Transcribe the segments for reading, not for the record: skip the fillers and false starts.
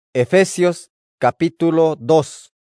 Efesios capítulo 2.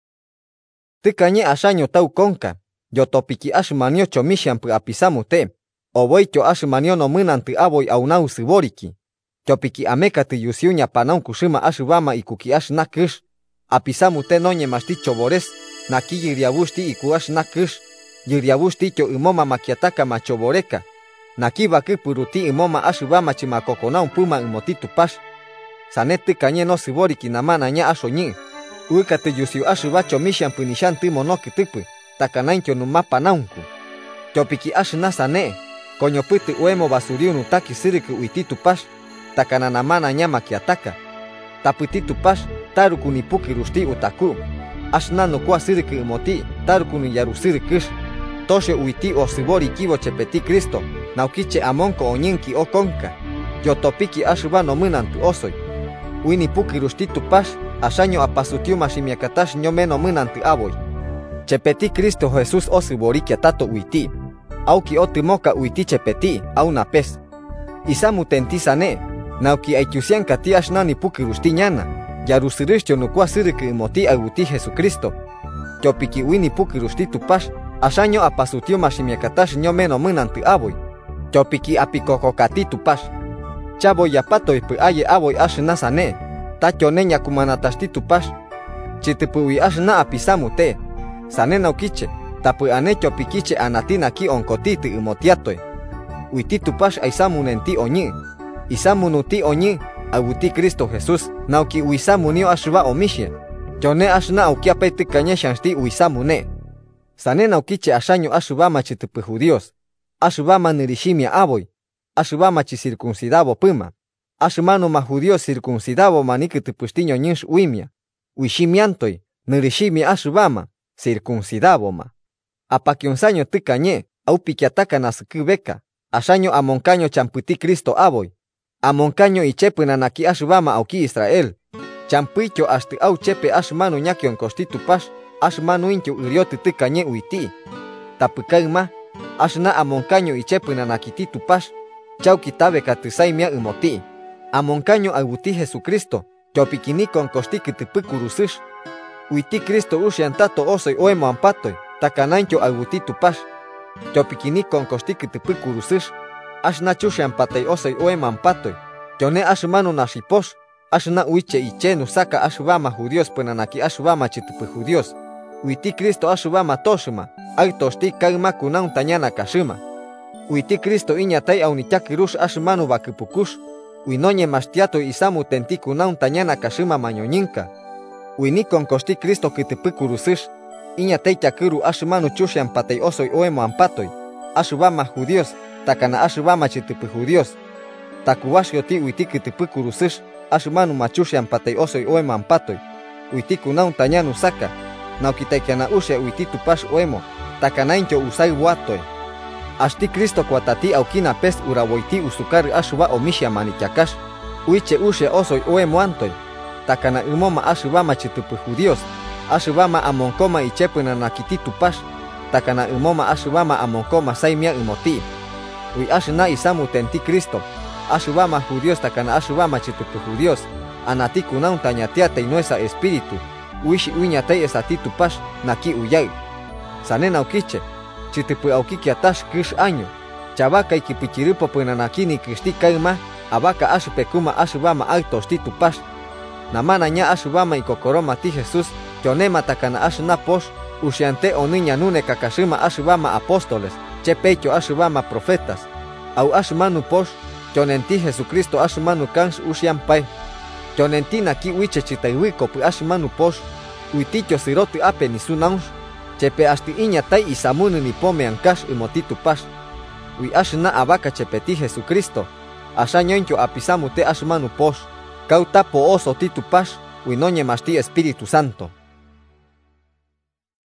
Tikañe ashaño tau konka, yotopiki ashmanio chomishampu apisamute, oboicho ashmanio no munantu aboy aunau siboriki. Chopiki amekatu yusiuña panaun kushima ashubama ikuki ashnakush, apisamute noñe masticho bores, naki yiriabushti iku ashnakush, yiriabushti cho imoma makiataka machoboreka, naki bakupuruti imoma ashubama chimakokonaun puma imotitu pash. Sanete kañe no siboriki namana ña ashoñi. Uikate yusiu ashubacho mishampu nishanti monokitupu, takanaincho numapa naunku. Chopiki ashna sane, koñoputu uemo basuriu nutaki siriku uititu pash, takana namana ña makiataka. Taputitu pash, taruku nipuki rusti utaku. Ashna no kwa siriku imoti, taruku ni yaru sirikush. Toshe uiti o sibori kibo chepeti Kristo, naukiche amonko oñinki o konka. Yotopiki ashuba no munantu osoy. Uini puki rustitu pash, ashaño apasutiu mashimiakatash ñomeno munantu aboy. Chepeti Cristo Jesús osiborikia tato uiti. Auki otumoka uiti chepeti, au napes. Isamu tentisane, nauki aikiusianka ti ashnani puki rusti ñana, yarusirishcho nukua siriku imoti aguti Jesucristo. Chopiki uini puki rustitu pash, ashaño apasutiu mashimiakatash ñomeno munantu aboy. Chopiki apikokokatitu pash. Chabo yapato ipu aye aboy ashna sane, tacho neña kumanatashtitu pash. Chitipuwi ashna apisamute, sane naukiche, tapu anecho pikiche anatina ki onkotiti imotiatoy. Uititu pash aisamunenti oñi, isamunuti oñi, aguti Cristo Jesús, nauki uisamunio ashba omishie. Chone ashna aukiapeti kañe shanshti uisamune. Sane naukiche ashaño ashubama chitipu judíos, ashubama nirishimia aboy. Ashubama chi circuncidabo puma. Ashmano ma judío circuncidabo manikiti pustiño ñinsh uimia. Uishimiantoy, nirishimia ashubama, circuncidabo ma. Apakionsaño tikañe, aupikiataka nasukubeka. Ashaño amoncaño champuti Cristo aboy. Amoncaño ichepuna naki ashubama auki Israel. Champuicho hasta au chepe ashmano ñakion kostitu pash, ashmano incho urioti tikañe uiti. Tapukaima, ashna amoncaño ichepuna nakititu pash. Chauki tabe katusaimia imoti. Amoncaño aguti Jesucristo, chopikini con kostiki tipukurusish. Uiti Cristo ushiantato osoy oemo ampatoy, takanaincho aguti tupash. Chopikini con kostiki tipukurusish. Ashna chushiampatay osoy oemo ampatoy. Chone ashmanu nashiposh, ashna uiche ichenu saka ashubama judíos penanaki ashubama chitupu judíos. Uiti Cristo ashubama toshima, aitoshti kaima kunaun tañana kashima. Uiti Cristo iñatay aunichakirush ashmanu bakupukush. Uinoñe mastiato isamu tentikunaun tañana kashima mañoñinka. Uini con kosti Cristo kitipukurusish. Iñatay chakiru ashmanu chushiampatay osoy oemo ampatoy. Ashubama judíos, takana ashubama chitipu judíos. Takuwashioti uiti kitipukurusish. Ashmanu machushiampatay osoy oemo ampatoy. Uiti kunaun tañanu saka. Naukitaikiana ushe uiti tupash oemo. Takanaincho usay watoy. Ashti Cristo kuatati aukina pes urawoiti usukari ashuba omishia manichakash. Uiche ushe osoy oemo antoy. Takana imoma ashubama chitupu judíos. Ashubama amonkoma ichepuna nakititu pash. Takana imoma ashubama amonkoma saimia imoti. Ui ashna isamu tenti Cristo. Ashubama judíos takana ashubama chitupu judíos. Anati kunaun tañatiate inuesa espíritu. Uishi uiñatay esatitu pash naki uyay. Sanena ukiche. Chitipu aukikiatash kish año. Chabaka ikipichiripo punanakini kristi kaima, abaka ashupekuma ashubama altostitu pash. Namana ña ashubama ikokoroma ti Jesús, chonema takana ashna posh, ushiante oniña nune kakashima ashubama apóstoles, chepecho ashubama profetas. Au ashmanu posh, chonenti Jesucristo ashmanu kans ushiampai. Chonenti naki uiche chitaiwiko pu ashmanu posh, uiticho siroti ape nisunaush. Chepe asti iñatay isamunu ni pome ankash imotitu pash. Ui ashna abaka chepeti Jesucristo. Ashañoncho apisamute ashmanu posh. Kautapo oso titu pash. Uinoñe masti Espíritu Santo.